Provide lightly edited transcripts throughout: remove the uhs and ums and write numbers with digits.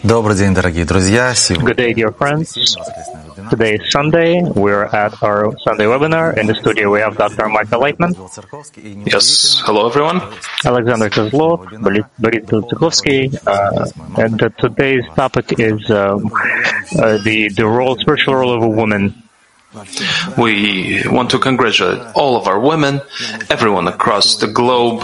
Добрый день, дорогие друзья. Good day, dear friends. Today is Sunday. We're at our Sunday webinar. In the studio, we have Dr. Michael Leitman. Yes, hello everyone. Alexander Kozlov, Boris Tsukovsky. And today's topic is the spiritual role of a woman. We want to congratulate all of our women, everyone across the globe.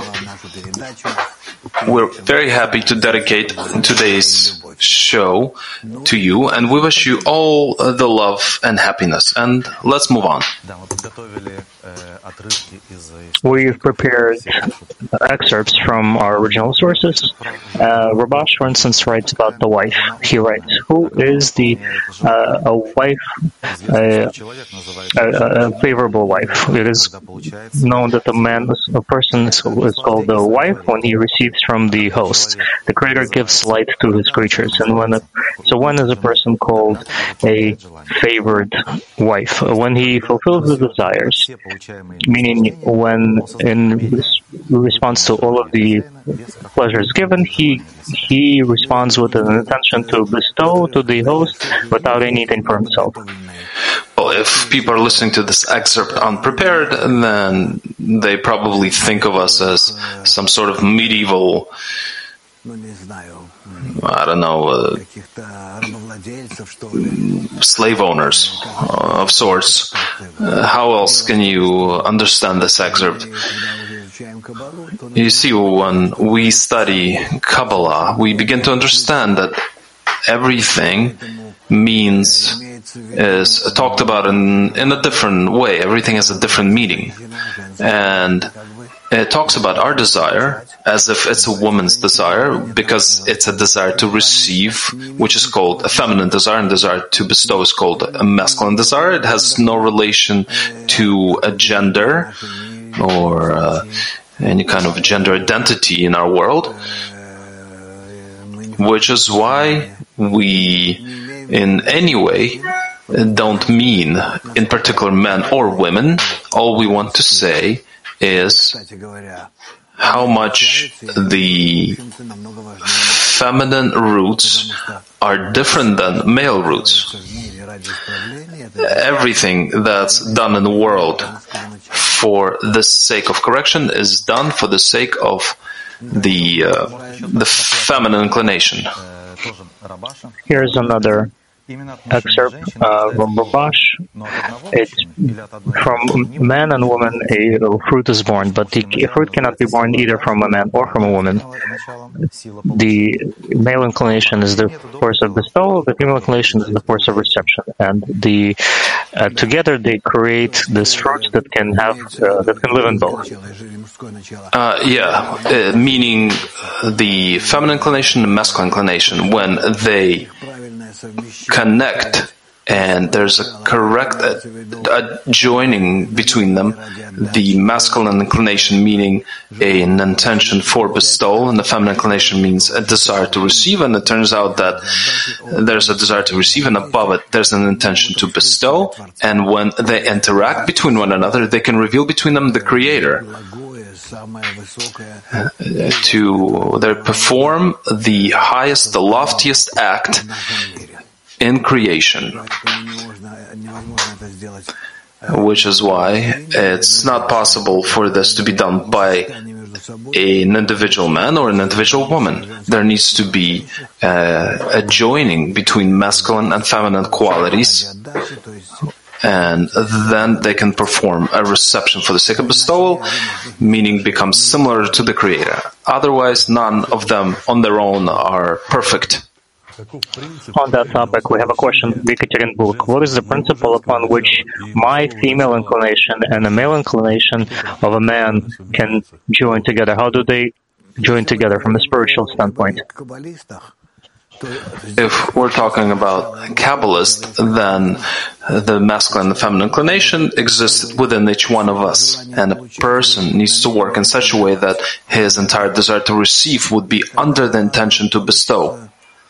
We're very happy to dedicate today's show to you, and we wish you all the love and happiness. And let's move on. We've prepared excerpts from our original sources. Rabash, for instance, writes about the wife. He writes, "Who is a wife, a favorable wife?" It is known that a person is called a wife when he receives from the host. The Creator gives light to his creatures, and when is a person called a favored wife? When he fulfills the desires, meaning when in response to all of the pleasures given, he responds with an intention to bestow to the host without anything for himself. Well, if people are listening to this excerpt unprepared, then they probably think of us as some sort of medieval, slave owners of sorts. How else can you understand this excerpt? You see, when we study Kabbalah, we begin to understand that everything is talked about in a different way. Everything has a different meaning. And it talks about our desire as if it's a woman's desire, because it's a desire to receive, which is called a feminine desire, and desire to bestow is called a masculine desire. It has no relation to a gender or any kind of gender identity in our world, which is why we in any way don't mean in particular men or women. All we want to say is how much the feminine roots are different than male roots. Everything that's done in the world for the sake of correction is done for the sake of the feminine inclination. Here's another excerpt from Rabash. It's from man and woman a fruit is born, but the fruit cannot be born either from a man or from a woman. The male inclination is the force of bestowal, the female inclination is the force of reception, and together they create this fruit that can live in both. Meaning the feminine inclination and masculine inclination, when they connect and there's a correct joining between them, the masculine inclination meaning an intention for bestowal, and the feminine inclination means a desire to receive, and it turns out that there's a desire to receive, and above it there's an intention to bestow, and when they interact between one another, they can reveal between them the Creator. They perform the highest, the loftiest act in creation, which is why it's not possible for this to be done by an individual man or an individual woman. There needs to be a joining between masculine and feminine qualities, and then they can perform a reception for the sake of bestowal, meaning become similar to the Creator. Otherwise, none of them on their own are perfect. On that topic, we have a question. Ekaterinburg. What is the principle upon which my female inclination and the male inclination of a man can join together? How do they join together from a spiritual standpoint? If we're talking about Kabbalists, then the masculine and the feminine inclination exists within each one of us, and a person needs to work in such a way that his entire desire to receive would be under the intention to bestow.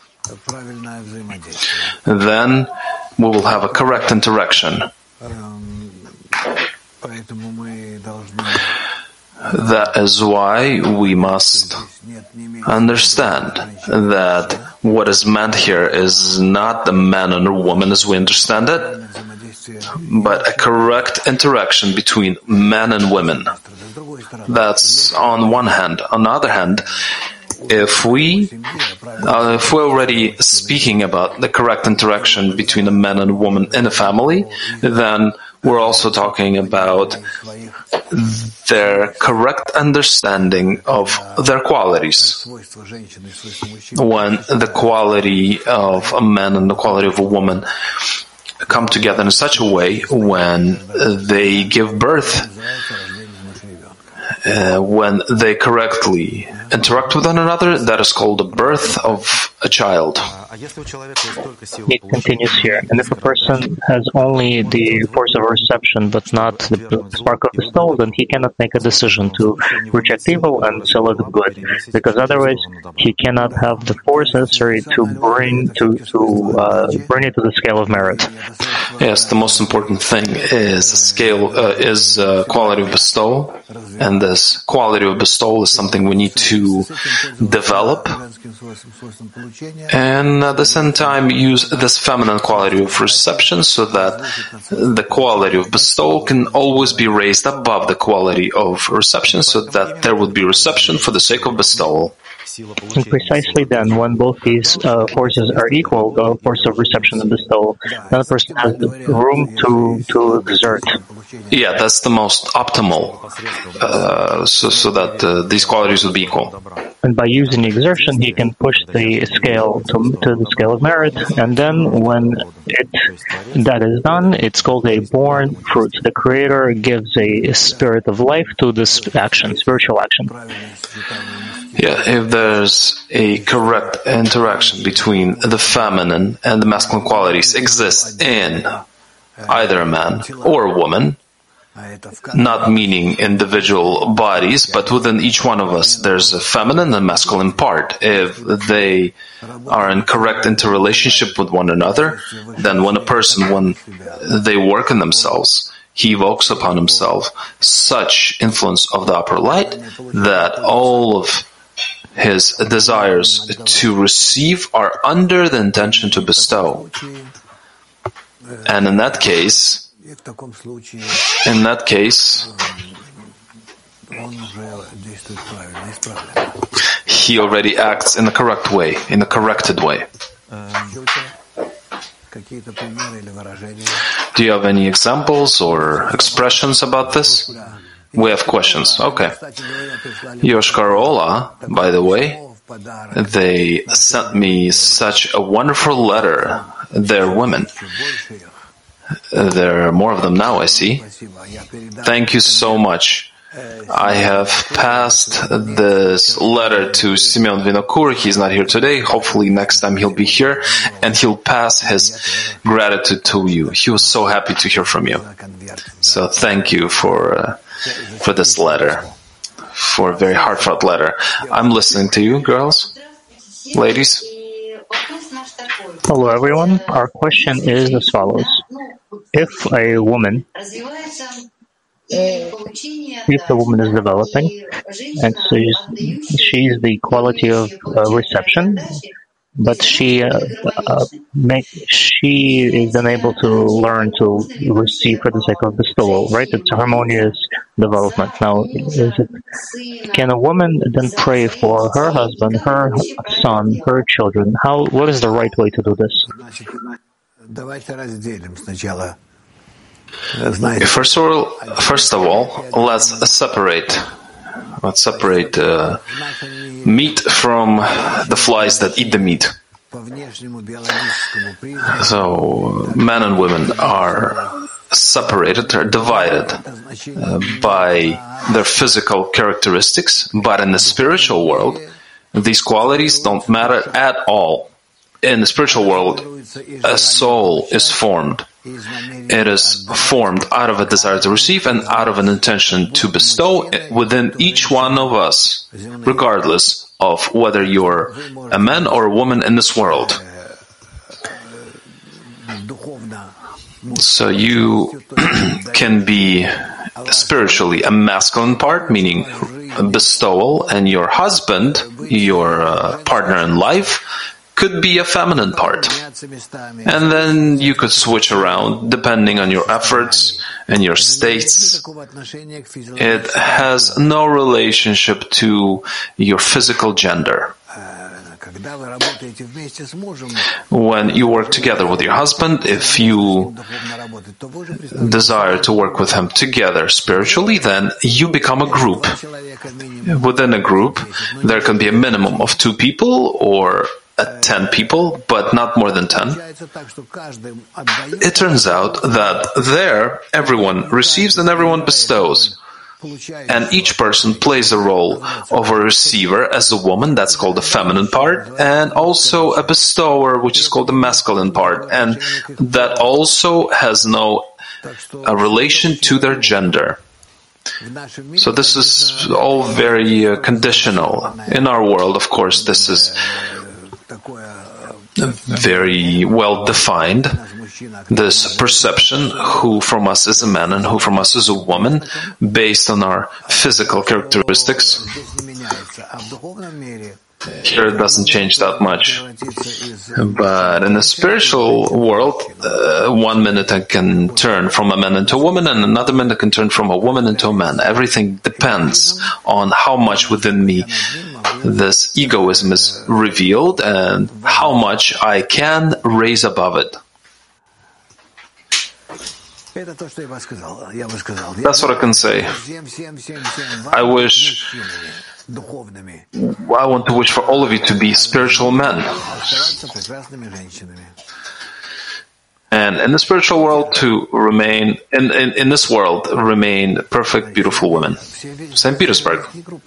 Then we will have a correct interaction. That is why we must understand that what is meant here is not the man and a woman as we understand it, but a correct interaction between men and women. That's on one hand. On the other hand, if we're already speaking about the correct interaction between a man and a woman in a family, then we're also talking about their correct understanding of their qualities. When the quality of a man and the quality of a woman come together in such a way, when they give birth, when they correctly interact with one another, that is called the birth of a child. It continues here. And if a person has only the force of reception but not the spark of bestowal, then he cannot make a decision to reject evil and select good, because otherwise he cannot have the force necessary to bring it to the scale of merit. Yes, the most important thing is quality of bestowal, and this quality of bestowal is something we need to develop, and at the same time use this feminine quality of reception so that the quality of bestowal can always be raised above the quality of reception, so that there would be reception for the sake of bestowal. And precisely then, when both these forces are equal, the force of reception and bestowal, then the person has the room to exert. Yeah, that's the most optimal, so that these qualities would be equal. And by using exertion, he can push the scale to the scale of merit, and then when that is done, it's called a born fruit. The Creator gives a spirit of life to this action, spiritual action. Yeah, if there's a correct interaction between the feminine and the masculine qualities exist in either a man or a woman, not meaning individual bodies, but within each one of us there's a feminine and masculine part. If they are in correct interrelationship with one another, then when they work in themselves, he evokes upon himself such influence of the upper light that all of his desires to receive are under the intention to bestow. And in that case, he already acts in the correct way, in the corrected way. Do you have any examples or expressions about this? We have questions. Okay. Yoshkar Ola, by the way, they sent me such a wonderful letter. They're women. There are more of them now, I see. Thank you so much. I have passed this letter to Simeon Vinokur. He's not here today. Hopefully next time he'll be here and he'll pass his gratitude to you. He was so happy to hear from you. So thank you for this letter, for a very heartfelt letter. I'm listening to you, girls, ladies. Hello, everyone. Our question is as follows. If a woman is developing, and so she's the quality of reception, but she is unable to learn to receive for the sake of bestowal, right? It's a harmonious development. Now, can a woman then pray for her husband, her son, her children? What is the right way to do this? First of all, let's separate meat from the flies that eat the meat. So men and women are separated, are divided by their physical characteristics, but in the spiritual world, these qualities don't matter at all. In the spiritual world, a soul is formed. It is formed out of a desire to receive and out of an intention to bestow within each one of us, regardless of whether you're a man or a woman in this world. So you can be spiritually a masculine part, meaning bestowal, and your husband, your partner in life, could be a feminine part. And then you could switch around depending on your efforts and your states. It has no relationship to your physical gender. When you work together with your husband, if you desire to work with him together spiritually, then you become a group. Within a group, there can be a minimum of 2 people or 10 people, but not more than 10. It turns out that there, everyone receives and everyone bestows. And each person plays a role of a receiver as a woman, that's called the feminine part, and also a bestower, which is called the masculine part, and that also has no relation to their gender. So this is all very conditional. In our world, of course, this is very well defined, this perception, who from us is a man and who from us is a woman, based on our physical characteristics. Here it doesn't change that much. But in the spiritual world, 1 minute it can turn from a man into a woman, and another minute it can turn from a woman into a man. Everything depends on how much within me this egoism is revealed and how much I can raise above it. That's what I can say. I want to wish for all of you to be spiritual men. And in the spiritual world to remain, in this world, remain perfect, beautiful women. St. Petersburg.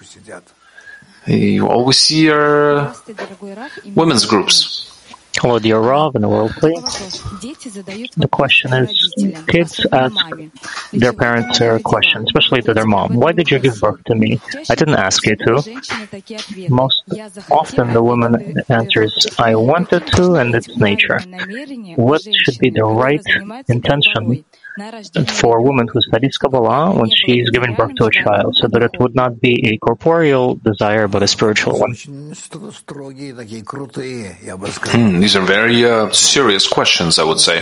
You always see women's groups. Hello, dear Rav, in the world, please. The question is, kids ask their parents a question, especially to their mom. Why did you give birth to me? I didn't ask you to. Most often the woman answers, I wanted to, and it's nature. What should be the right intention for a woman who studies Kabbalah when she is giving birth to a child, so that it would not be a corporeal desire but a spiritual one? These are very serious questions, I would say.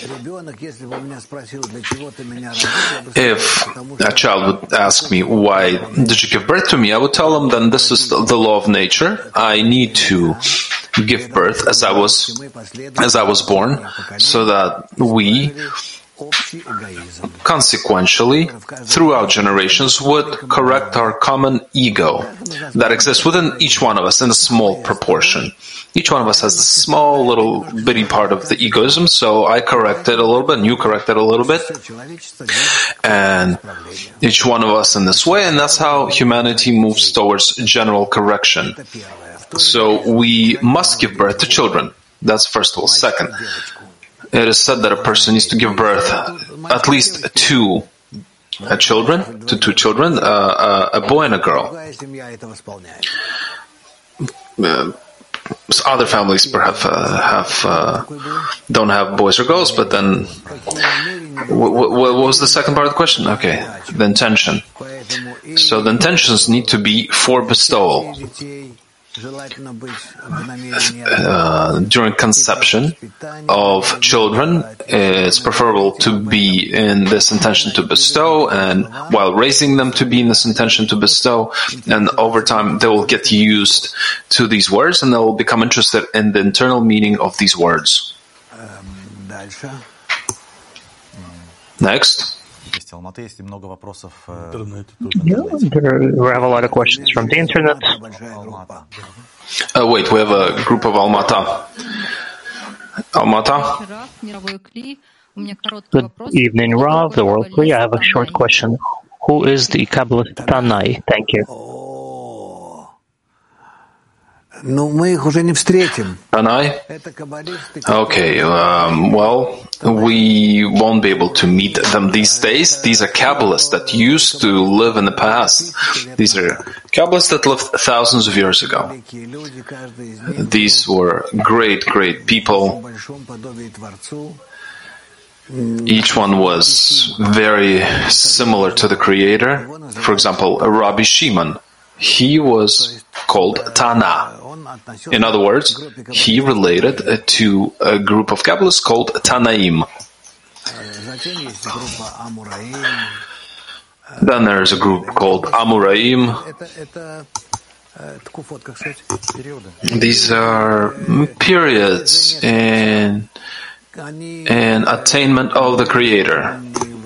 If a child would ask me, why did you give birth to me? I would tell them, then this is the law of nature. I need to give birth as I was born, so that we consequentially, throughout generations, would correct our common ego that exists within each one of us in a small proportion. Each one of us has a small little bitty part of the egoism, so I correct it a little bit and you correct it a little bit. And each one of us in this way, and that's how humanity moves towards general correction. So we must give birth to children. That's first of all. Second, it is said that a person needs to give birth at least to two children, a boy and a girl. Other families perhaps don't have boys or girls, but then what was the second part of the question? Okay, the intention. So the intentions need to be for bestowal. During conception of children, it's preferable to be in this intention to bestow, and while raising them to be in this intention to bestow, and over time they will get used to these words and they will become interested in the internal meaning of these words. Next. We have a lot of questions from the internet. Wait, we have a group of Almata. Almata? Good evening, Rav, the World Kli. I have a short question. Who is the Kabbalist Tanai? Thank you. Tanai? Okay, well, we won't be able to meet them these days. These are Kabbalists that used to live in the past. These are Kabbalists that lived thousands of years ago. These were great, great people. Each one was very similar to the Creator. For example, Rabbi Shimon, he was called Tana. In other words, he related to a group of Kabbalists called Tanaim. Then there's a group called Amoraim. These are periods in attainment of the Creator.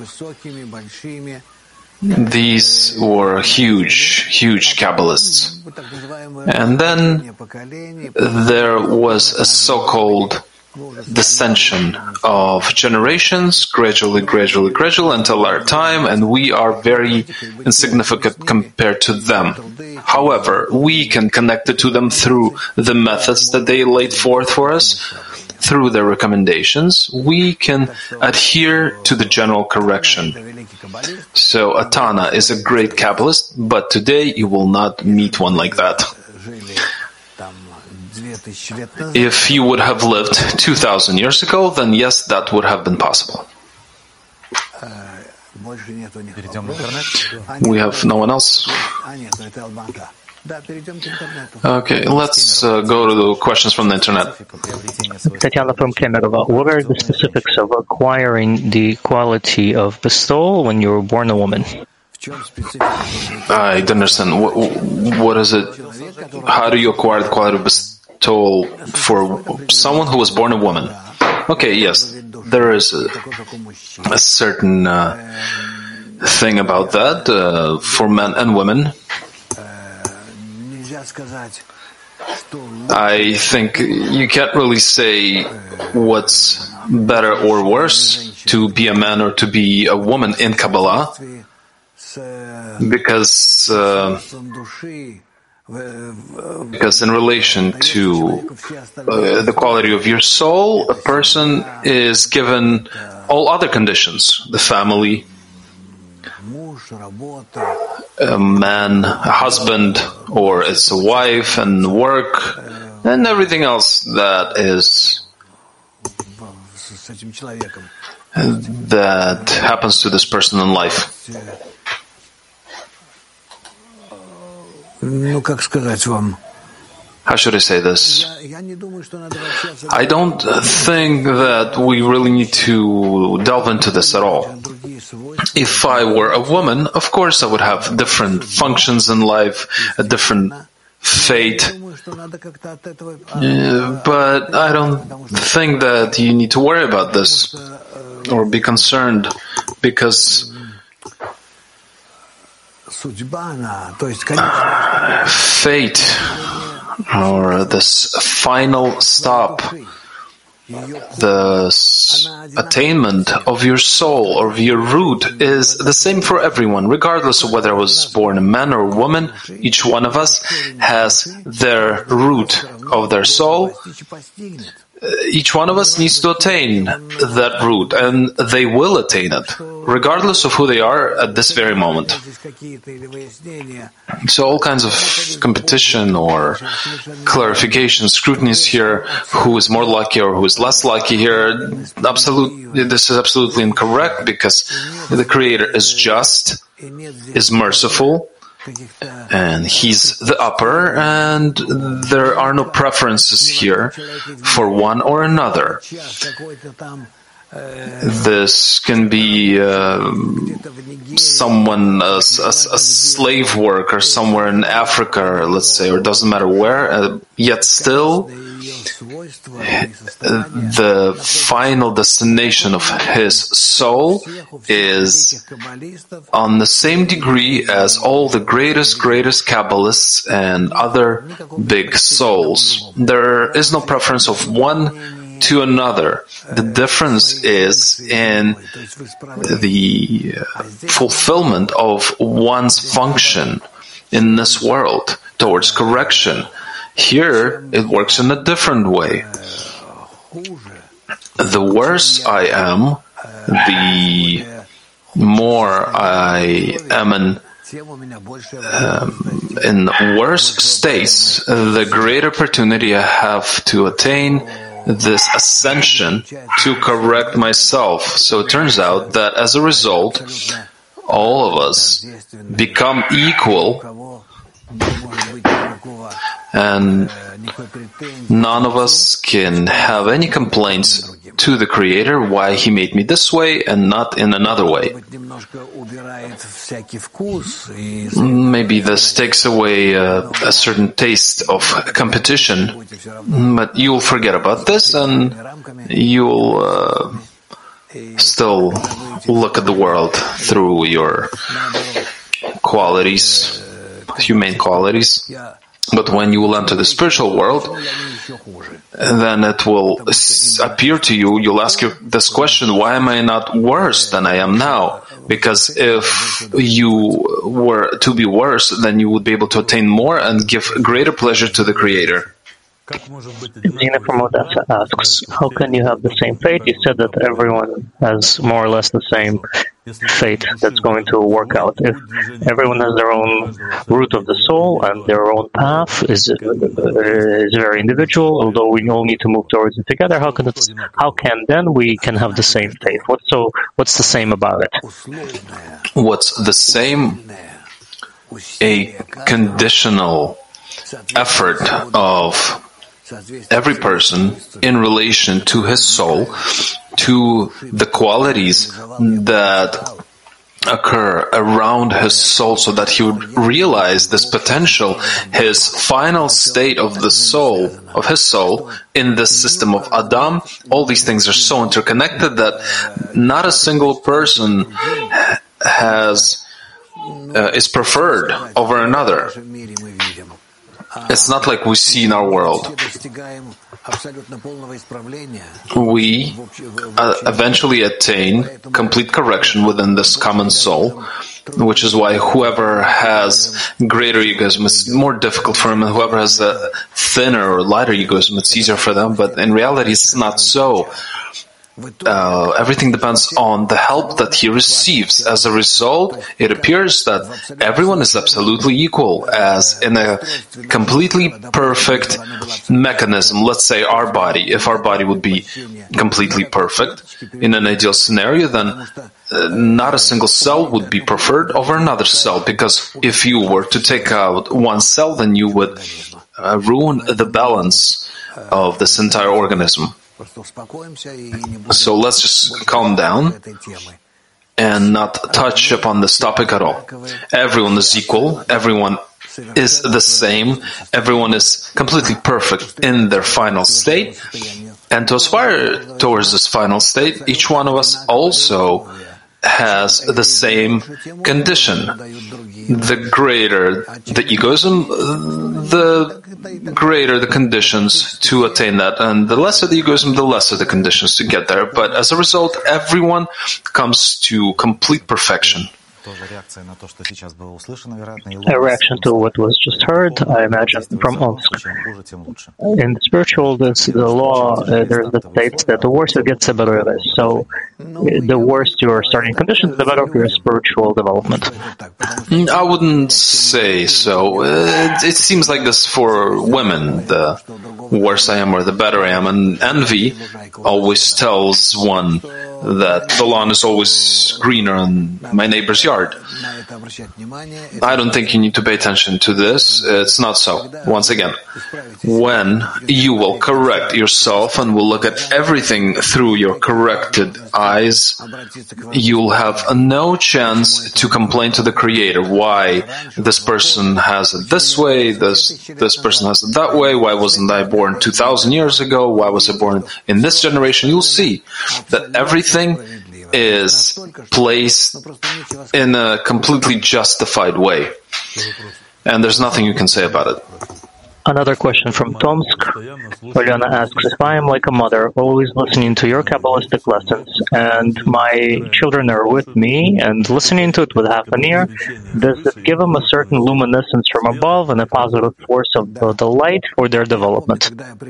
These were huge Kabbalists. And then there was a so-called dissension of generations, gradually until our time, and we are very insignificant compared to them. However, we can connect it to them through the methods that they laid forth for us, through their recommendations. We can adhere to the general correction. So Atana is a great Kabbalist, but today you will not meet one like that. If he would have lived 2,000 years ago, then yes, that would have been possible. We have no one else. Okay, let's go to the questions from the internet. Tatiana from Kemerova, what are the specifics of acquiring the quality of bestowal when you were born a woman? I don't understand. What is it? How do you acquire the quality of bestowal for someone who was born a woman? Okay, yes, there is a certain thing about that for men and women. I think you can't really say what's better or worse, to be a man or to be a woman in Kabbalah, because in relation to the quality of your soul, a person is given all other conditions: the family, a man, a husband, or it's a wife, and work, and everything else that happens to this person in life. How should I say this? I don't think that we really need to delve into this at all. If I were a woman, of course I would have different functions in life, a different fate. But I don't think that you need to worry about this or be concerned, because fate, or this final stop, the attainment of your soul or of your root, is the same for everyone, regardless of whether I was born a man or a woman. Each one of us has their root of their soul. Each one of us needs to attain that root, and they will attain it, regardless of who they are at this very moment. So all kinds of competition or clarification, scrutinies here, who is more lucky or who is less lucky here, this is absolutely incorrect, because the Creator is just, is merciful, and He's the upper, and there are no preferences here for one or another. This can be someone, a slave worker somewhere in Africa, let's say, or it doesn't matter where, yet still the final destination of his soul is on the same degree as all the greatest Kabbalists and other big souls. There is no preference of one to another. The difference is in the fulfillment of one's function in this world towards correction. Here, it works in a different way. The worse I am, the more I am in worse states, the greater opportunity I have to attain this ascension to correct myself. So it turns out that as a result, all of us become equal, and none of us can have any complaints to the Creator why He made me this way and not in another way. Maybe this takes away a certain taste of competition, but you'll forget about this and you'll still look at the world through your qualities, humane qualities. But when you will enter the spiritual world, then it will appear to you, you'll ask this question, why am I not worse than I am now? Because if you were to be worse, then you would be able to attain more and give greater pleasure to the Creator. Zina from Odessa asks, how can you have the same fate? You said that everyone has more or less the same fate that's going to work out. If everyone has their own root of the soul and their own path is very individual, although we all need to move towards it together, how can then we can have the same fate? What's the same about it? What's the same? A conditional effort of every person in relation to his soul, to the qualities that occur around his soul, so that he would realize this potential, his final state of the soul, of his soul, in this system of Adam. All these things are so interconnected that not a single person is preferred over another. It's not like we see in our world. We eventually attain complete correction within this common soul, which is why whoever has greater egoism, it's more difficult for him, and whoever has a thinner or lighter egoism, it's easier for them. But in reality, it's not so. Everything depends on the help that he receives. As a result, it appears that everyone is absolutely equal, as in a completely perfect mechanism. Let's say our body. If our body would be completely perfect in an ideal scenario, then not a single cell would be preferred over another cell, because if you were to take out one cell, then you would ruin the balance of this entire organism. So let's just calm down and not touch upon this topic at all. Everyone is equal. Everyone is the same. Everyone is completely perfect in their final state. And to aspire towards this final state, each one of us also has the same condition. The greater the egoism, the greater the conditions to attain that. And the lesser the egoism, the lesser the conditions to get there. But as a result, everyone comes to complete perfection. A reaction to what was just heard, I imagine, from Omsk. In the spiritual, there's the law, there's the states that the worse it gets, the better it is. So the worse your starting conditions, the better for your spiritual development. I wouldn't say so. It seems like this for women. The worse I am or the better I am. And envy always tells one that the lawn is always greener in my neighbor's yard. I don't think you need to pay attention to this. It's not so. Once again, when you will correct yourself and will look at everything through your corrected eyes, you'll have no chance to complain to the Creator why this person has it this way, this person has it that way, why wasn't I born 2,000 years ago, why was I born in this generation. You'll see that everything is placed in a completely justified way. And there's nothing you can say about it. Another question from Tomsk. Olyana asks, if I am like a mother, always listening to your Kabbalistic lessons, and my children are with me and listening to it with half an ear, does it give them a certain luminescence from above and a positive force of the light for their development?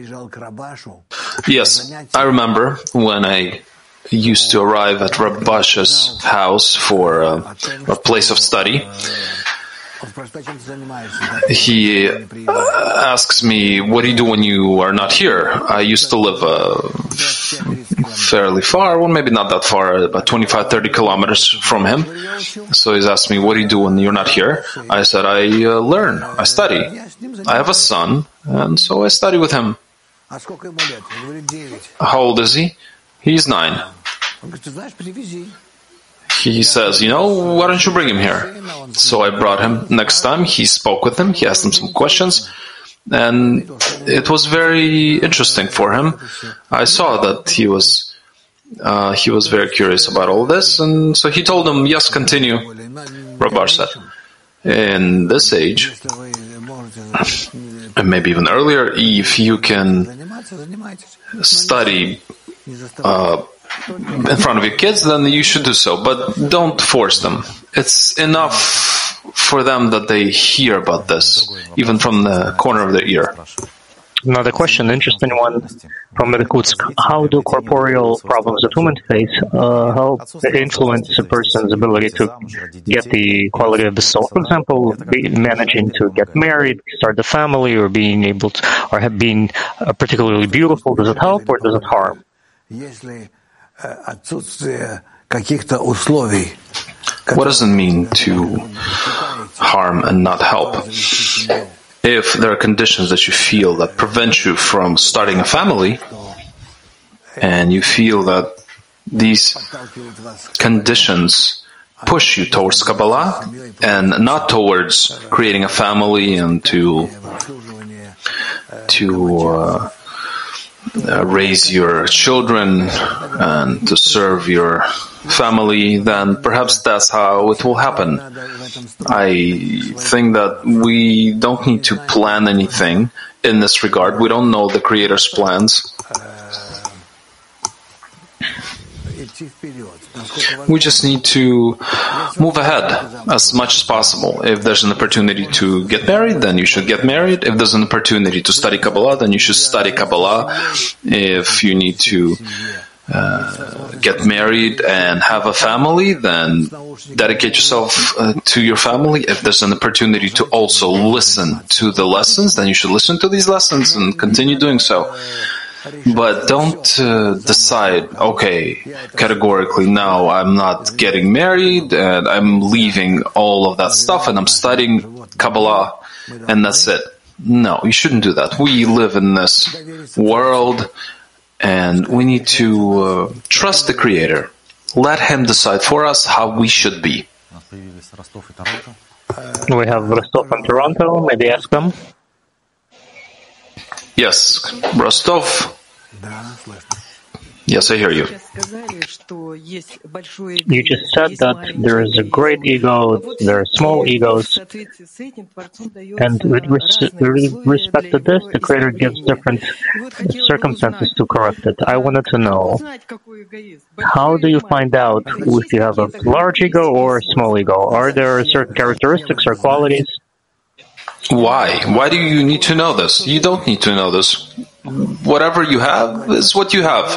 Yes, I remember when I used to arrive at Rav Basha's house for a place of study. he asks me, what do you do when you are not here? I used to live fairly far, well, maybe not that far, about 25, 30 kilometers from him. So he's asked me, what do you do when you're not here? I said, I learn, I study. I have a son, and so I study with him. How old is he? He's 9. He says, why don't you bring him here? So I brought him. Next time, he spoke with him. He asked him some questions. And it was very interesting for him. I saw that he was very curious about all this. And so he told him, yes, continue, Rabbar said. In this age, and maybe even earlier, if you can study in front of your kids, then you should do so, but don't force them. It's enough for them that they hear about this, even from the corner of their ear. Another question, interesting one from Irkutsk. How do corporeal problems that women face help influence a person's ability to get the quality of the soul? For example, managing to get married, start a family, or being able to, or have been particularly beautiful. Does it help or does it harm? What does it mean to harm and not help? If there are conditions that you feel that prevent you from starting a family, and you feel that these conditions push you towards Kabbalah and not towards creating a family and to raise your children and to serve your family, then perhaps that's how it will happen. I think that we don't need to plan anything in this regard. We don't know the Creator's plans. We just need to move ahead as much as possible. If there's an opportunity to get married, then you should get married. If there's an opportunity to study Kabbalah, then you should study Kabbalah. If you need to get married and have a family, then dedicate yourself to your family. If there's an opportunity to also listen to the lessons, then you should listen to these lessons and continue doing so. But don't decide, okay, categorically, now I'm not getting married and I'm leaving all of that stuff and I'm studying Kabbalah and that's it. No, you shouldn't do that. We live in this world and we need to trust the Creator. Let Him decide for us how we should be. We have Rostov and Toronto. Maybe ask them. Yes, Rostov. Yes, I hear you. You just said that there is a great ego, there are small egos, and with respect to this, the Creator gives different circumstances to correct it. I wanted to know, how do you find out if you have a large ego or a small ego? Are there certain characteristics or qualities? Why? Why do you need to know this? You don't need to know this. Whatever you have is what you have.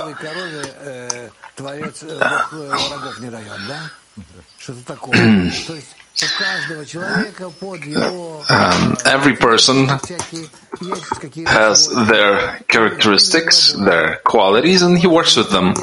Every person has their characteristics, their qualities, and he works with them.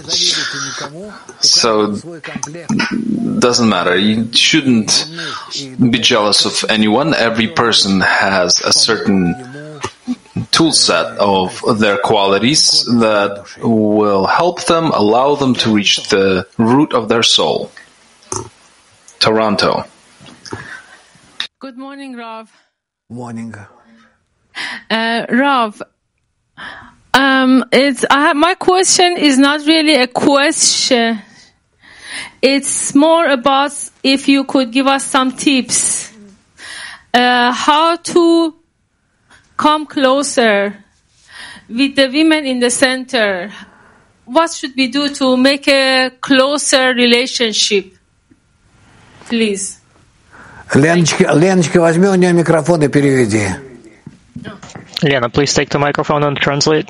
So it doesn't matter. You shouldn't be jealous of anyone. Every person has a certain tool set of their qualities that will help them, allow them to reach the root of their soul. Toronto. Good morning, Rav. Morning. Rav, my question is not really a question. It's more about if you could give us some tips. How to come closer with the women in the center. What should we do to make a closer relationship? Please. Леночка, возьми у нее микрофон и переведи. Lena, please take the microphone and translate.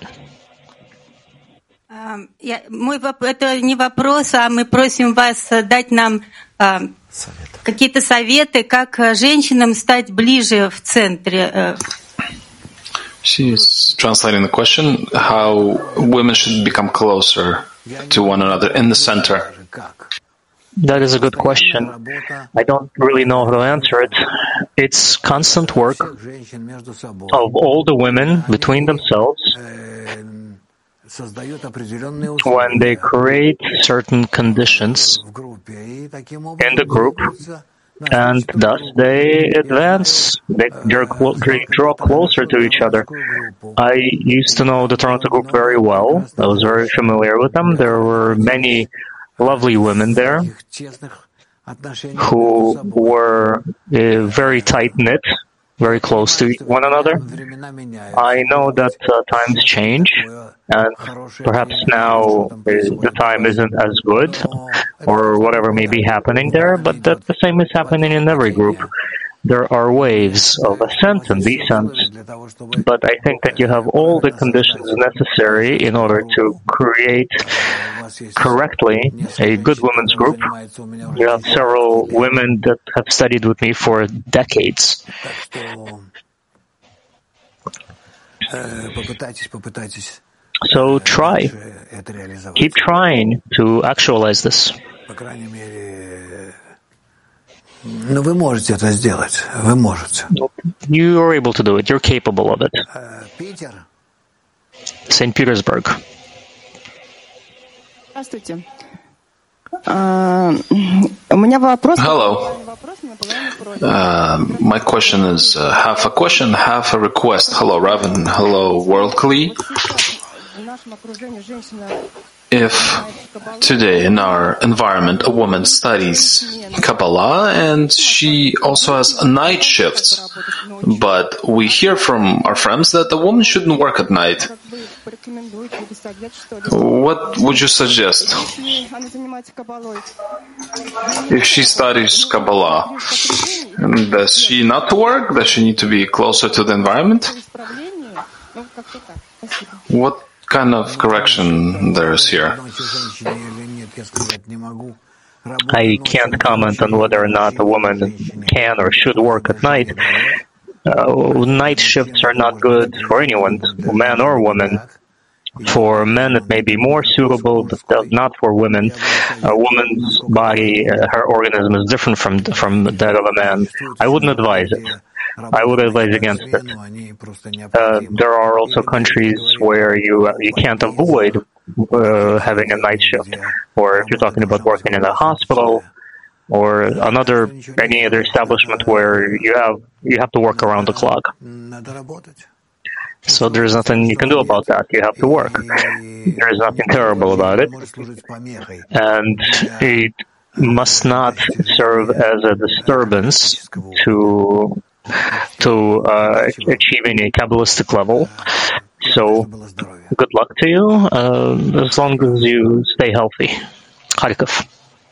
Это не вопрос, а мы просим вас дать нам Какие-то советы, как женщинам стать ближе в центре? She's translating the question, how women should become closer to one another in the center. That is a good question. I don't really know how to answer it. It's constant work of all the women between themselves when they create certain conditions in the group, and thus they advance, they draw closer to each other. I used to know the Toronto group very well. I was very familiar with them. There were many lovely women there who were very tight-knit, very close to one another. I know that times change, and perhaps now the time isn't as good, or whatever may be happening there, but that the same is happening in every group. There are waves of ascent and descent, but I think that you have all the conditions necessary in order to create correctly a good women's group. You have several women that have studied with me for decades. So try. Keep trying to actualize this. You are able to do it. You're capable of it. St. Petersburg. Hello. My question is half a question, half a request. Hello, Raven. Hello, WorldCli. If today in our environment a woman studies Kabbalah and she also has night shifts, but we hear from our friends that the woman shouldn't work at night, what would you suggest? If she studies Kabbalah, does she not work? Does she need to be closer to the environment? What kind of correction there is here? I can't comment on whether or not a woman can or should work at night. Night shifts are not good for anyone, man or woman. For men, it may be more suitable, but not for women. A woman's body, her organism is different from that of a man. I wouldn't advise it. I would advise against it. There are also countries where you can't avoid having a night shift, or if you're talking about working in a hospital or any other establishment where you have to work around the clock. So there's nothing you can do about that. You have to work. There's nothing terrible about it, and it must not serve as a disturbance to achieving a Kabbalistic level. So, good luck to you, as long as you stay healthy. Kharkov.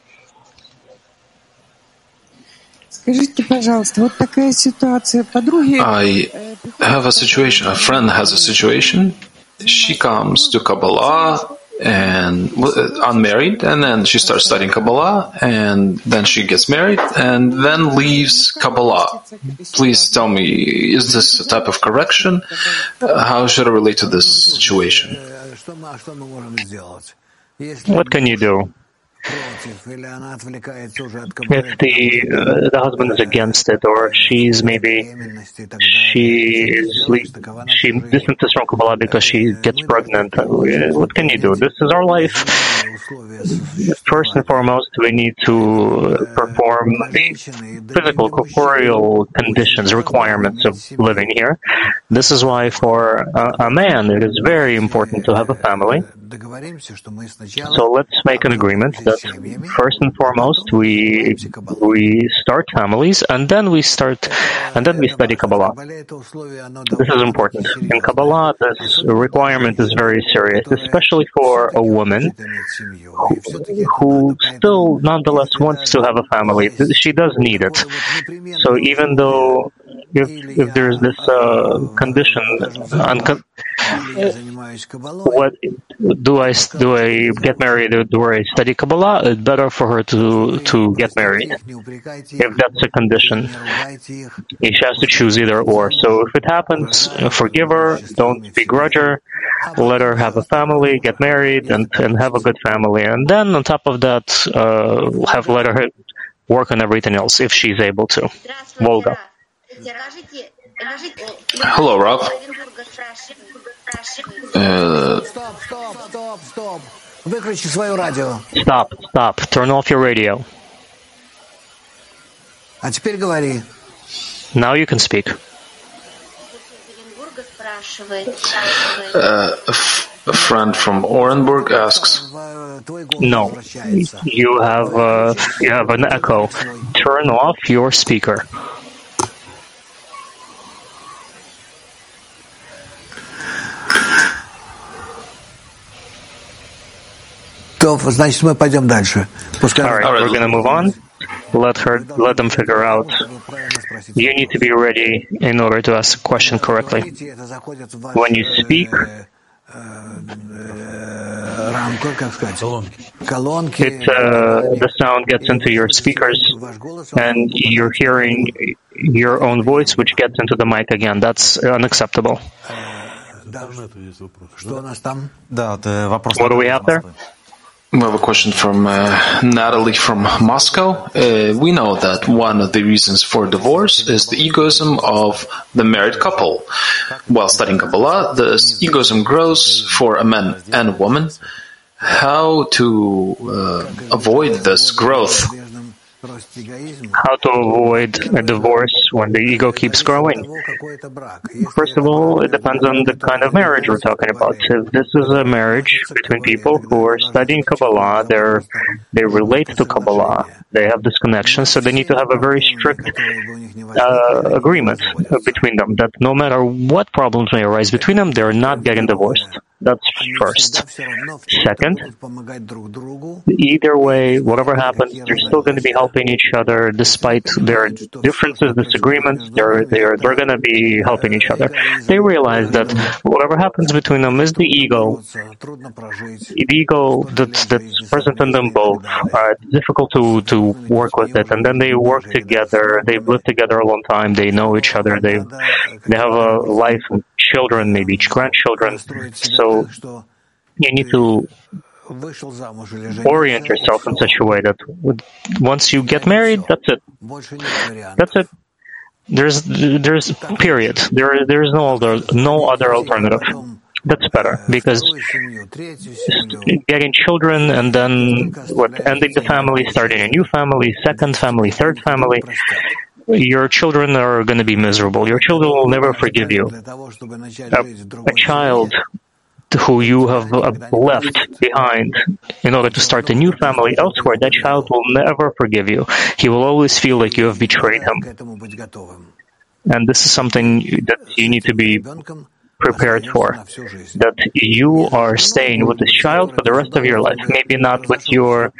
I have a situation, a friend has a situation. She comes to Kabbalah and unmarried, and then she starts studying Kabbalah, and then she gets married, and then leaves Kabbalah. Please tell me, is this a type of correction? How should I relate to this situation? What can you do? If the husband is against it, or she distances from Kabbalah because she gets pregnant, what can you do? This is our life. First and foremost, we need to perform the physical, corporeal conditions, requirements of living here. This is why for a man it is very important to have a family. So let's make an agreement that first and foremost we start families, and then we study Kabbalah. This is important. In Kabbalah, this requirement is very serious, especially for a woman who still nonetheless wants to have a family. She does need it. So even though if there's this condition, do I get married or do I study Kabbalah? It's better for her to get married. If that's a condition, she has to choose either or. So if it happens, forgive her, don't begrudge her, let her have a family, get married, and have a good family. And then on top of that, let her work on everything else if she's able to. Volga. Hello, Rav. Stop. Turn off your radio. Now you can speak. A friend from Orenburg asks. No, you have an echo. Turn off your speaker. All right, we're going to move on. Let them figure out. You need to be ready in order to ask a question correctly. When you speak, the sound gets into your speakers, and you're hearing your own voice, which gets into the mic again. That's unacceptable. What do we have there? We have a question from Natalie from Moscow. We know that one of the reasons for divorce is the egoism of the married couple. While studying Kabbalah, this egoism grows for a man and a woman. How to avoid this growth? How to avoid a divorce when the ego keeps growing? First of all, it depends on the kind of marriage we're talking about. If this is a marriage between people who are studying Kabbalah, they relate to Kabbalah, they have this connection, so they need to have a very strict agreement between them, that no matter what problems may arise between them, they're not getting divorced. That's first. Second, either way, whatever happens, they're still going to be helping each other despite their differences, disagreements. They're going to be helping each other. They realize that whatever happens between them is the ego. The ego that's present in them both. It's difficult to work with it, and then they work together. They've lived together a long time. They know each other. They have a life and children, maybe grandchildren. So you need to orient yourself in such a way that once you get married, that's it. That's it. There's period. There is no other alternative. That's better, because getting children and then ending the family, starting a new family, second family, third family, your children are going to be miserable. Your children will never forgive you. A child who you have left behind in order to start a new family elsewhere, that child will never forgive you. He will always feel like you have betrayed him. And this is something that you need to be prepared for, that you are staying with this child for the rest of your life. Maybe not with your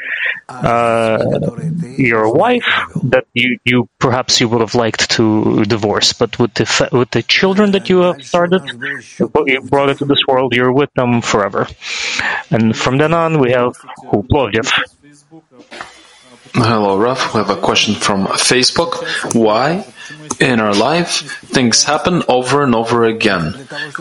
wife that you perhaps you would have liked to divorce, but with the children that you have started, you brought into this world, you're with them forever. And from then on, we have Plovdiv. Hello, Rav. We have a question from Facebook. Why, in our life, things happen over and over again?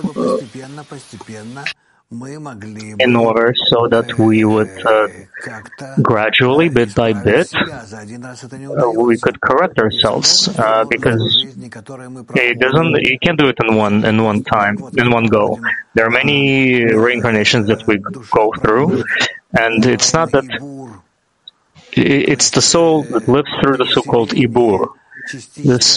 In order so that we would gradually, bit by bit, we could correct ourselves, because you can't do it in one time, in one go. There are many reincarnations that we go through, and it's not that. It's the soul that lives through the so-called ibur, this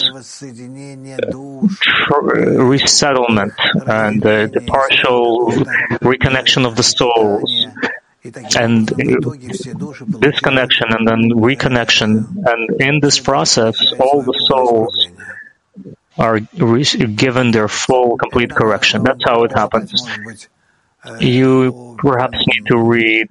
resettlement and the partial reconnection of the souls, and this connection and then reconnection. And in this process, all the souls are given their full, complete correction. That's how it happens. You perhaps need to read.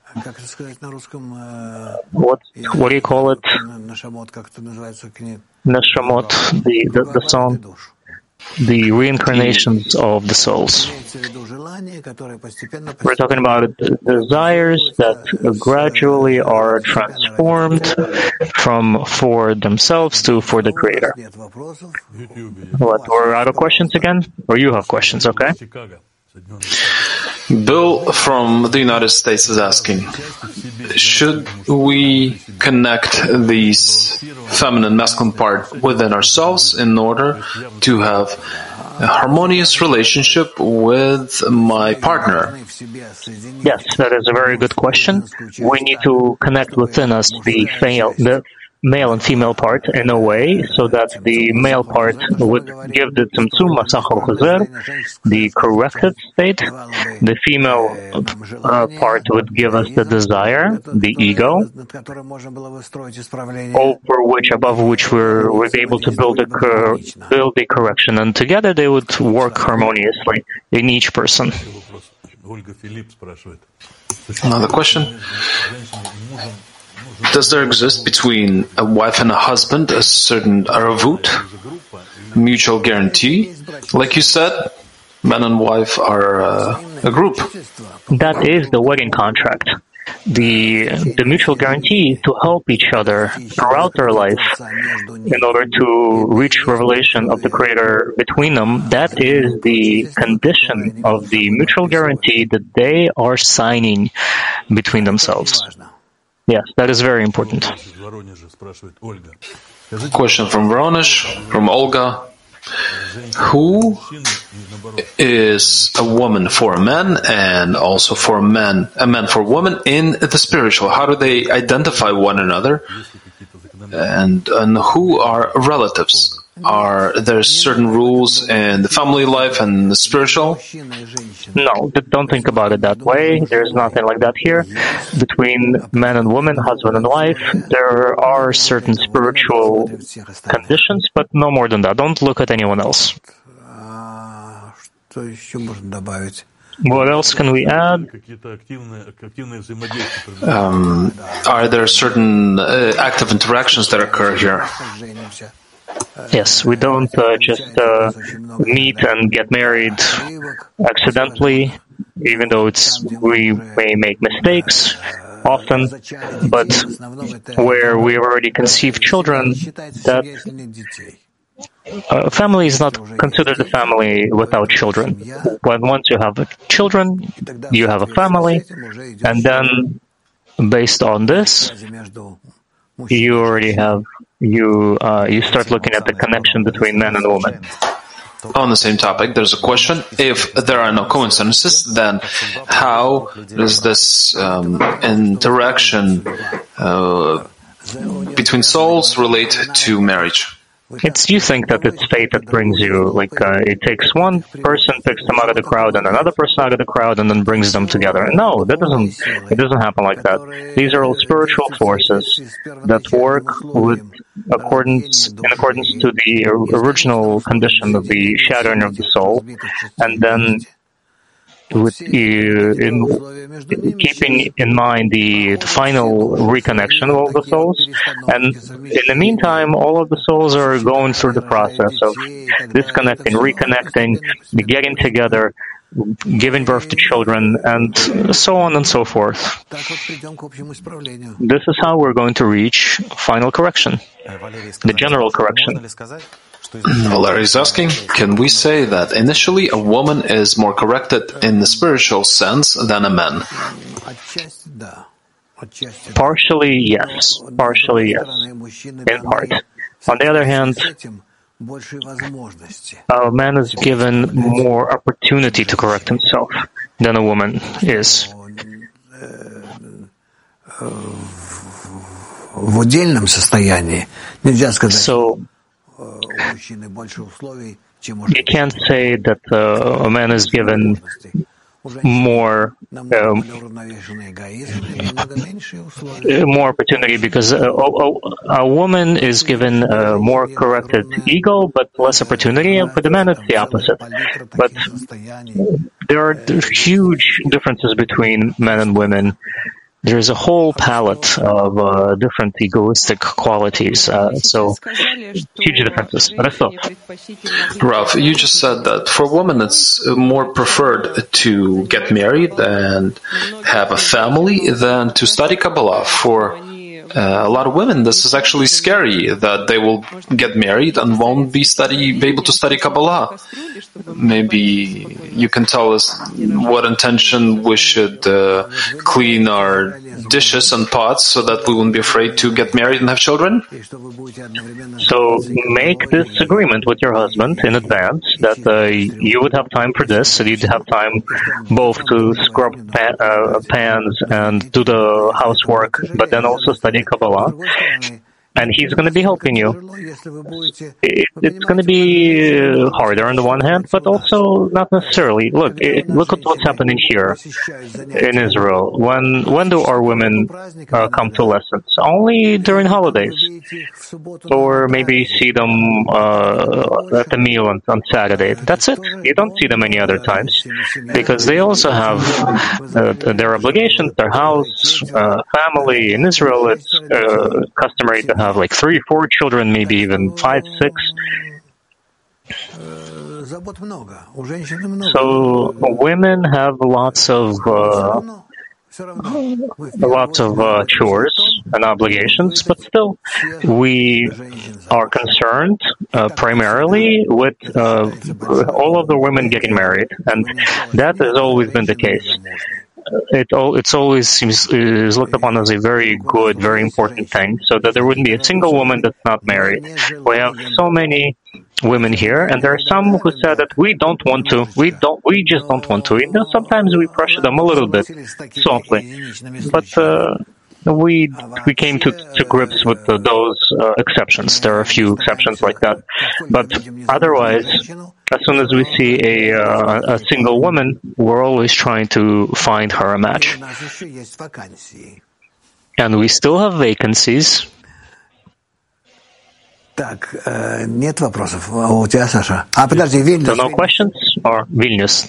What do you call it? Neshamot, the song. the reincarnations of the souls. We're talking about desires that gradually are transformed from for themselves to for the Creator. What, we're out of questions again? Or you have questions, okay? Bill from the United States is asking, should we connect these feminine, masculine part within ourselves in order to have a harmonious relationship with my partner? Yes, that is a very good question. We need to connect within us the male and female part in a way so that the male part would give the tzimtzum masachal chazer, the corrected state. The female part would give us the desire, the ego, above which we're able to build a correction, and together they would work harmoniously in each person. Another question. Does there exist between a wife and a husband a certain aravut, mutual guarantee? Like you said, man and wife are a group. That is the wedding contract. The mutual guarantee is to help each other throughout their life in order to reach revelation of the Creator between them. That is the condition of the mutual guarantee that they are signing between themselves. Yes, that is very important. Question from Voronezh, from Olga. Who is a woman for a man and also for a man for a woman in the spiritual? How do they identify one another? And who are relatives? Are there certain rules in the family life and the spiritual? No, don't think about it that way. There's nothing like that here. Between man and woman, husband and wife, there are certain spiritual conditions, but no more than that. Don't look at anyone else. What else can we add? Are there certain active interactions that occur here? Yes, we don't just meet and get married accidentally, even though we may make mistakes often, but where we already conceived children, that family is not considered a family without children. When once you have children, you have a family, and then based on this, you already have you start looking at the connection between man and woman. On the same topic, there's a question. If there are no coincidences, then how does this interaction between souls relate to marriage? You think that it's fate that brings you, it takes one person, picks them out of the crowd, and another person out of the crowd, and then brings them together. No, it doesn't happen like that. These are all spiritual forces that work in accordance to the original condition of the shattering of the soul, and then keeping in mind the final reconnection of all the souls. And in the meantime, all of the souls are going through the process of disconnecting, reconnecting, getting together, giving birth to children, and so on and so forth. This is how we're going to reach final correction, the general correction. Valery is asking, can we say that initially a woman is more corrected in the spiritual sense than a man? Partially, yes. In part. On the other hand, a man is given more opportunity to correct himself than a woman is. So, you can't say that a man is given more opportunity because a woman is given more corrected ego but less opportunity, and for the man it's the opposite. But there are huge differences between men and women. there's a whole palette of different egoistic qualities. So huge differences. Rav, you just said that for women it's more preferred to get married and have a family than to study Kabbalah. For a lot of women, this is actually scary that they will get married and won't be able to study Kabbalah. Maybe you can tell us what intention we should clean our dishes and pots so that we wouldn't be afraid to get married and have children. So make this agreement with your husband in advance that you would have time for this, so you'd have time both to scrub pans and do the housework, but then also study Kabbalah, and he's going to be helping you. It's going to be harder on the one hand, but also not necessarily. Look at what's happening here in Israel. When do our women come to lessons? Only during holidays, or maybe see them at the meal on Saturday. That's it. You don't see them any other times, because they also have their obligations, their house, family. In Israel, it's customary to have like 3, 4 children, maybe even 5, 6. So women have lots of chores and obligations, but still we are concerned primarily with all of the women getting married, and that has always been the case. It's always is looked upon as a very good, very important thing, so that there wouldn't be a single woman that's not married. We have so many women here, and there are some who said that we just don't want to. Sometimes we pressure them a little bit softly, but we came to grips with those exceptions. There are a few exceptions like that, but otherwise, as soon as we see a single woman, we're always trying to find her a match. And we still have vacancies. Нет вопросов. У тебя, Саша? Подожди, Вильнюс. So no questions? Or Vilnius?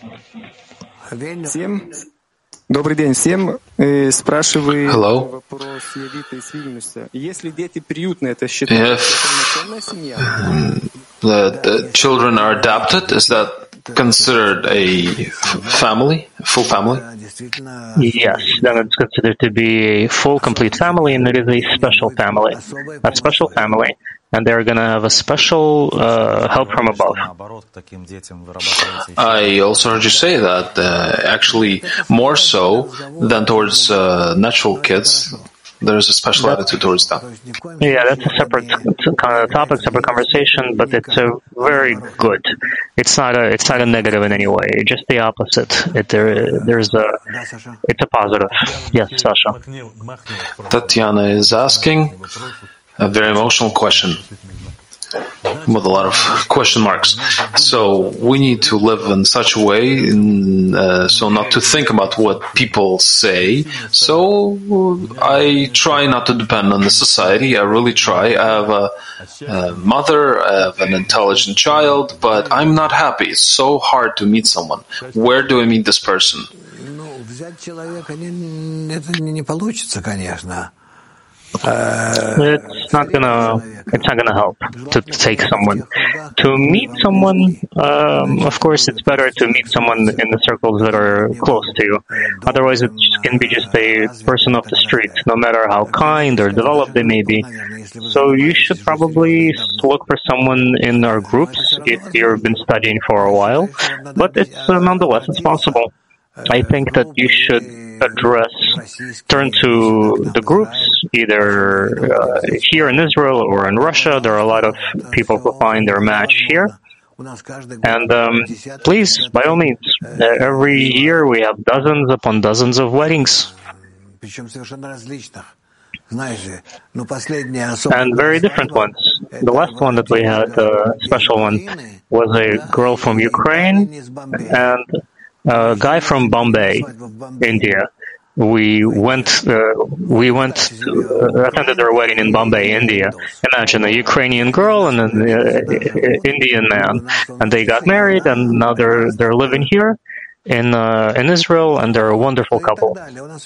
Добрый день всем. Спрашиваю вопрос Елиты из Вильнюса. Если дети приютные, это считается полноценная семья? The children are adopted, is that considered a family, full family? Yes, then it's considered to be a full, complete family, and it is a special family. A special family. And they're going to have a special help from above. I also heard you say that actually more so than towards natural kids, there's a special attitude towards them. Yeah, that's a separate kind of topic, separate conversation, but it's a very good. It's not a negative in any way. Just the opposite. It's a positive. Yes, Sasha. Tatiana is asking a very emotional question with a lot of question marks. So we need to live in such a way so not to think about what people say. So I try not to depend on the society. I really try. I have a mother, I have an intelligent child, but I'm not happy. It's so hard to meet someone. Where do I meet this person? It's not gonna help to take someone. To meet someone, of course, it's better to meet someone in the circles that are close to you. Otherwise, it can be just a person off the street, no matter how kind or developed they may be. So you should probably look for someone in our groups if you've been studying for a while. But nonetheless, it's possible. I think that you should turn to the groups, either here in Israel or in Russia. There are a lot of people who find their match here. And please, by all means, every year we have dozens upon dozens of weddings. And very different ones. The last one that we had, a special one, was a girl from Ukraine and a guy from Bombay, India. We attended their wedding in Bombay, India. Imagine a Ukrainian girl and an Indian man, and they got married, and now they're living here. in Israel, and they're a wonderful couple.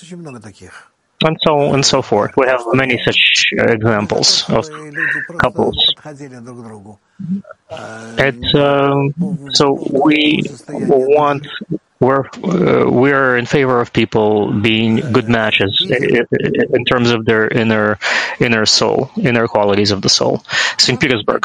And so forth. We have many such examples of couples. So we're in favor of people being good matches in terms of their inner soul, inner qualities of the soul. St. Petersburg.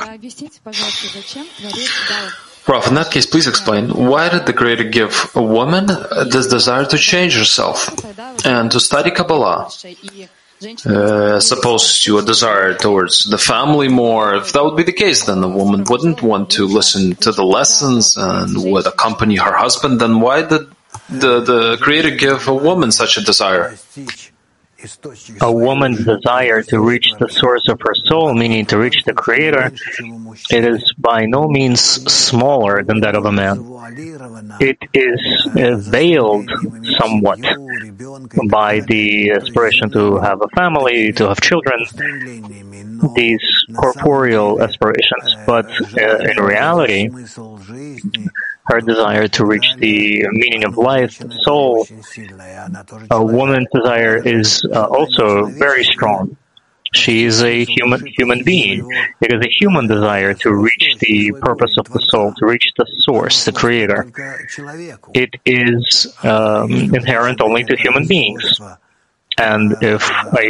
Prof, in that case, please explain, why did the Creator give a woman this desire to change herself and to study Kabbalah, as opposed to a desire towards the family more? If that would be the case, then the woman wouldn't want to listen to the lessons and would accompany her husband. Then why did the Creator give a woman such a desire? A woman's desire to reach the source of her soul, meaning to reach the Creator, it is by no means smaller than that of a man. It is veiled somewhat by the aspiration to have a family, to have children, these corporeal aspirations. But in reality, her desire to reach the meaning of life, the soul, a woman's desire is also very strong. She is a human being. It is a human desire to reach the purpose of the soul, to reach the source, the Creator. It is inherent only to human beings. And if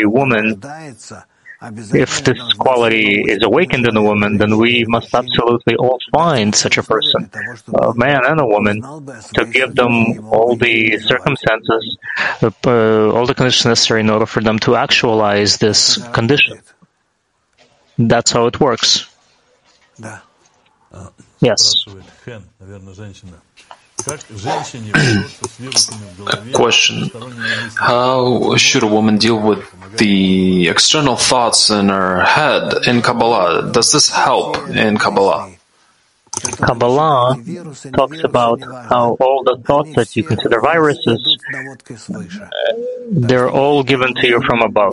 this quality is awakened in a woman, then we must absolutely all find such a person, a man and a woman, to give them all the circumstances, all the conditions necessary in order for them to actualize this condition. That's how it works. Yes. Question: how should a woman deal with the external thoughts in her head in Kabbalah? Does this help in Kabbalah? Kabbalah talks about how all the thoughts that you consider viruses, they're all given to you from above.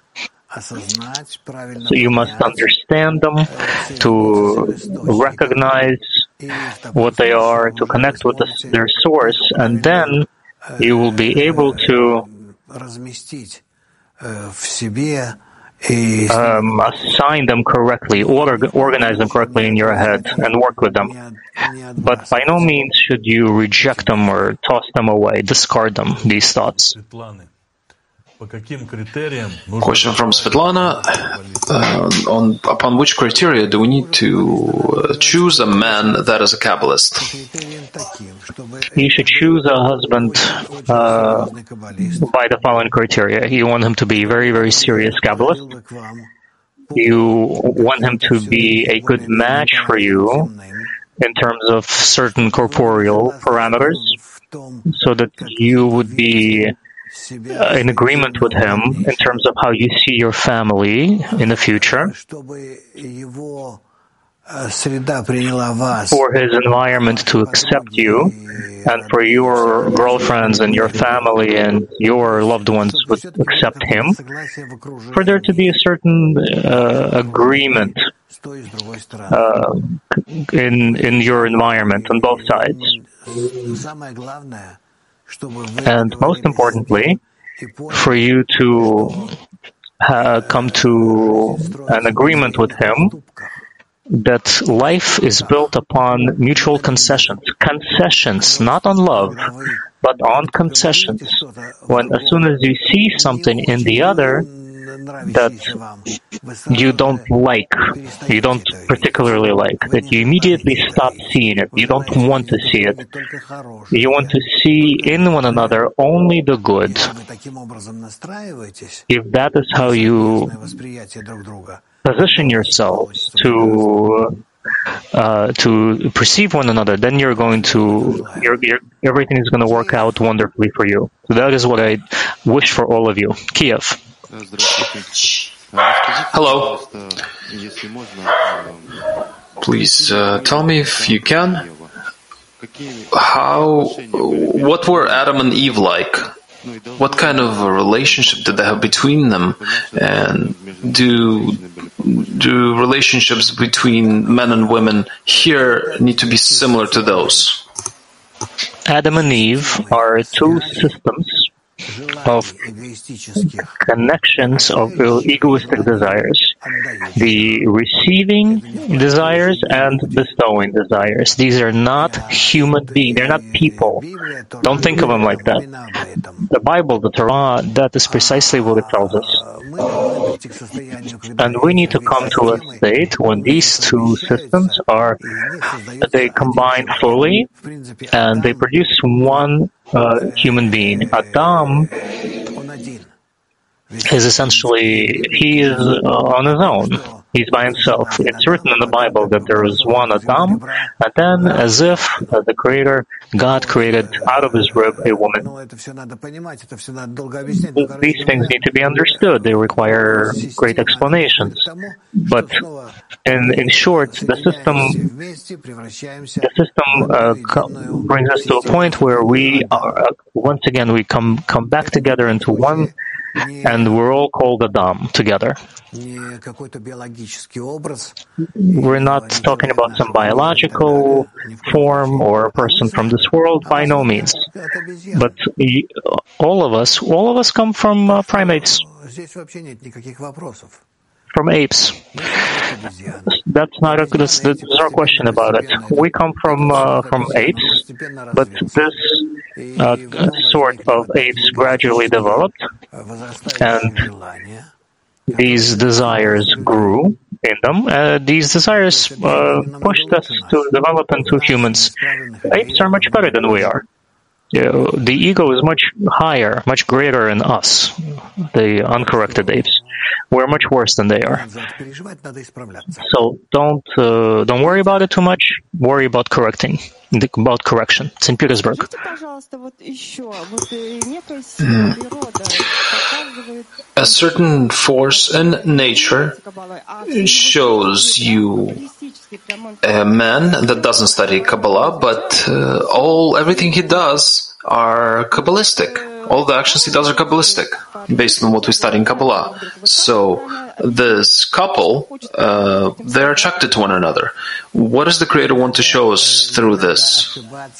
So you must understand them, to recognize what they are, to connect with their source, and then you will be able to assign them correctly, organize them correctly in your head, and work with them. But by no means should you reject them or toss them away, discard them, these thoughts. Question from Svetlana. Upon which criteria do we need to choose a man that is a Kabbalist? You should choose a husband by the following criteria. You want him to be very, very serious Kabbalist. You want him to be a good match for you in terms of certain corporeal parameters, so that you would be in agreement with him in terms of how you see your family in the future, for his environment to accept you, and for your girlfriends and your family and your loved ones would accept him, for there to be a certain agreement in your environment on both sides. And most importantly, for you to come to an agreement with him that life is built upon mutual concessions, not on love, but on concessions. As soon as you see something in the other that you don't particularly like, that you immediately stop seeing it, you don't want to see it. You want to see in one another only the good. If that is how you position yourselves to perceive one another, then everything is going to work out wonderfully for you. So that is what I wish for all of you. Kiev. Hello. Please tell me, if you can, what were Adam and Eve like? What kind of a relationship did they have between them? And do relationships between men and women here need to be similar to those? Adam and Eve are two systems of connections of egoistic desires. The receiving desires and bestowing desires. These are not human beings. They're not people. Don't think of them like that. The Bible, the Torah, that is precisely what it tells us. And we need to come to a state when these two systems they combine fully and they produce one human being. Adam is essentially, he is on his own. He's by himself. It's written in the Bible that there is one Adam, and then as if the Creator, God created out of his rib a woman. These things need to be understood. They require great explanations. But in short, the system brings us to a point where we are, once again, we come back together into one, and we're all called Adam together. We're not talking about some biological form or a person from this world, by no means. But all of us come from primates, from apes. There's no question about it. We come from apes, but this sort of apes gradually developed, and these desires grew in them. These desires pushed us to develop into humans. Apes are much better than we are. The ego is much higher, much greater in us, the uncorrected apes. We're much worse than they are. So don't worry about it too much. Worry about correction. St. Petersburg. A certain force in nature shows you a man that doesn't study Kabbalah, but everything he does are Kabbalistic. All the actions he does are Kabbalistic, based on what we study in Kabbalah. So this couple, they're attracted to one another. What does the Creator want to show us through this?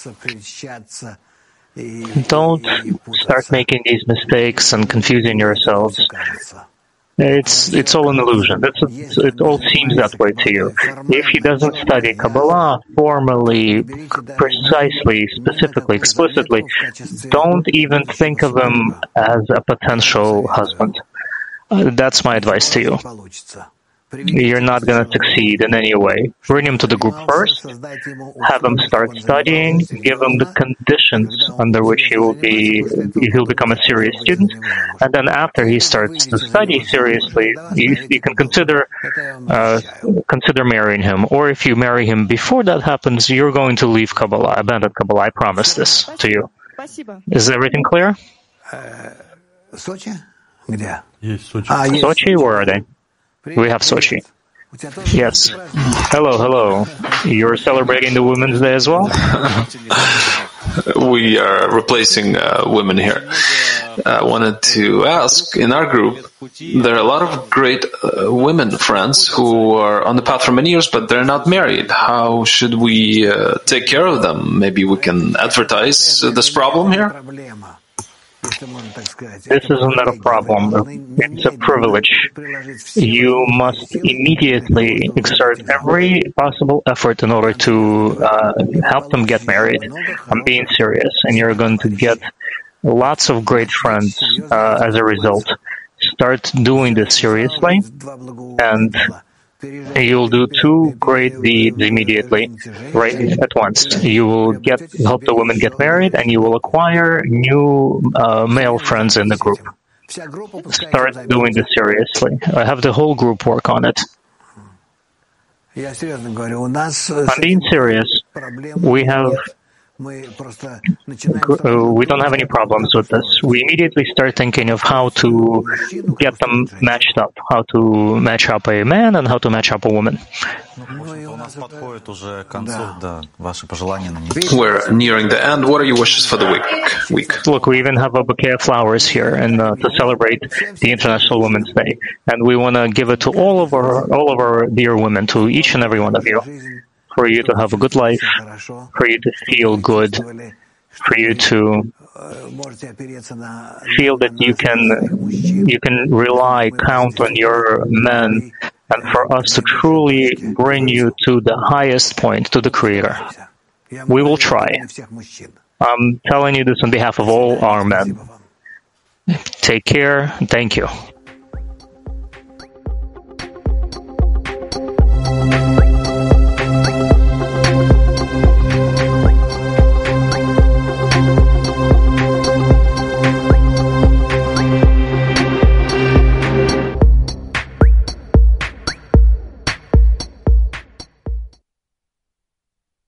Don't start making these mistakes and confusing yourselves. It's all an illusion. It all seems that way to you. If he doesn't study Kabbalah formally, precisely, specifically, explicitly, don't even think of him as a potential husband. That's my advice to you. You're not going to succeed in any way. Bring him to the group first, have him start studying, give him the conditions under which he'll become a serious student, and then after he starts to study seriously, you can consider marrying him. Or if you marry him before that happens, you're going to leave Kabbalah, abandon Kabbalah. I promise this to you. Is everything clear? Sochi? Sochi, where are they? We have Sochi. Yes. Hello. You're celebrating the Women's Day as well? We are replacing women here. I wanted to ask, in our group, there are a lot of great women friends who are on the path for many years, but they're not married. How should we take care of them? Maybe we can advertise this problem here? This is not a problem. It's a privilege. You must immediately exert every possible effort in order to help them get married. I'm being serious, and you're going to get lots of great friends as a result. Start doing this seriously, and you'll do two great deeds immediately, right at once. You will help the women get married, and you will acquire new male friends in the group. Start doing this seriously. Have the whole group work on it. I'm being serious. We don't have any problems with this. We immediately start thinking of how to get them matched up, how to match up a man and how to match up a woman. We're nearing the end. What are your wishes for the week? Look, we even have a bouquet of flowers here, and to celebrate the International Women's Day, and we want to give it to all of our dear women, to each and every one of you. For you to have a good life, for you to feel good, for you to feel that you can rely, count on your men, and for us to truly bring you to the highest point, to the Creator. We will try. I'm telling you this on behalf of all our men. Take care. Thank you.